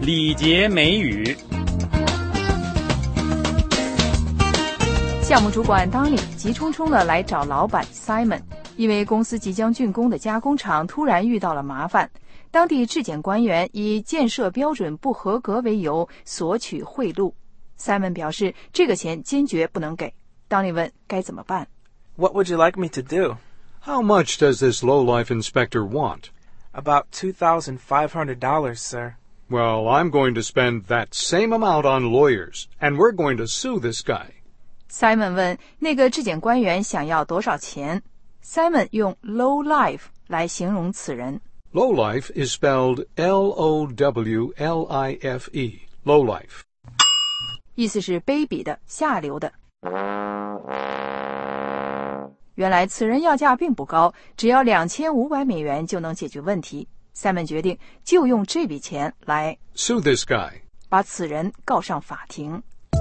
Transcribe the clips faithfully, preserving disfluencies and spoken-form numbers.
礼节美语。 项目主管当里急冲冲地来找老板 Simon， 因为公司即将竣工的加工厂突然遇到了麻烦，当地质检官员以建设标准不合格为由索取贿赂。Simon 表示这个钱坚决不能给。当里问该怎么办。 What would you like me to do? How much does this lowlife inspector want? About two thousand five hundred dollars, sir. Well, I'm going to spend that same amount on lawyers, and we're going to sue this guy. Simon 问那个质检官员想要多少钱。Simon 用 lowlife 来形容此人。 Lowlife is spelled L O W L I F E, lowlife. 意思是卑鄙的、下流的。原来此人要价并不高，只要两千五百美元就能解决问题。Simon 决定就用这笔钱来 sue this guy. 把此人告上法庭。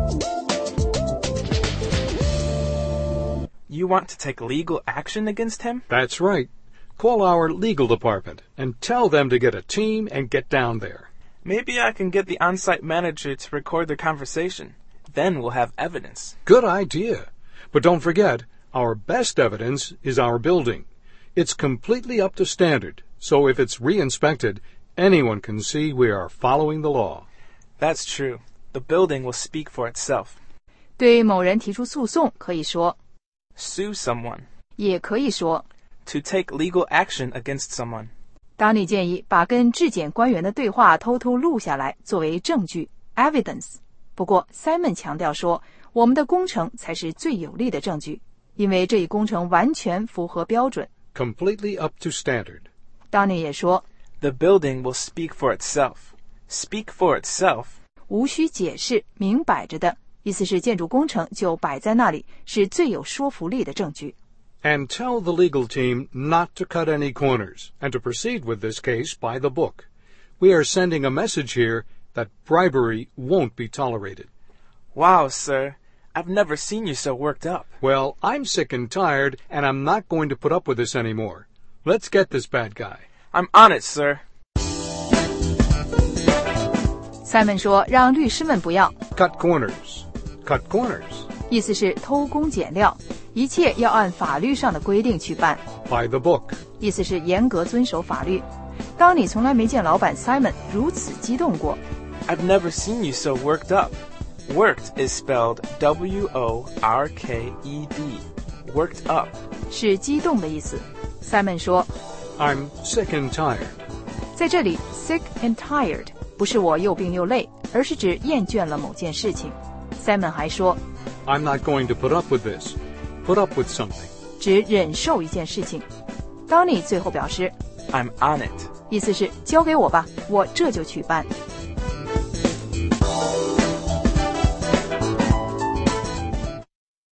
You want to take legal action against him? That's right. Call our legal department and tell them to get a team and get down there. Maybe I can get the on-site manager to record their conversation. Then we'll have evidence. Good idea. But don't forget, our best evidence is our building. It's completely up to standard, so if it's re-inspected, anyone can see we are following the law. That's true. The building will speak for itself. 对某人提出诉讼可以说 Sue someone. 也可以说 To take legal action against someone. 当你建议把跟质检官员的对话偷偷录下来作为证据 evidence。 不过 Simon 强调说我们的工程才是最有力的证据，因为这一工程完全符合标准。 Completely up to standard. 当你也说 The building will speak for itself. Speak for itself. 无需解释，明摆着的，意思是建筑工程就摆在那里，是最有说服力的证据。 And tell the legal team not to cut any corners and to proceed with this case by the book. We are sending a message here that bribery won't be tolerated. Wow, sir. I've never seen you so worked up. Well, I'm sick and tired, and I'm not going to put up with this anymore. Let's get this bad guy. I'm on it, sir. Simon 说让律师们不要 Cut corners. Cut corners. 意思是偷工减料，一切要按法律上的规定去办。 By the book. 意思是严格遵守法律。当你从来没见老板 Simon 如此激动过。 I've never seen you so worked up. Worked is spelled W O R K E D. Worked up. 是激动的意思。 Simon 说 I'm sick and tired. 在这里 sick and tired 不是我又病又累，而是指厌倦了某件事情。 Simon 还说 I'm not going to put up with this. Put up with something. 只忍受一件事情。当你最后表示 I'm on it. 意思是交给我吧，我这就去办。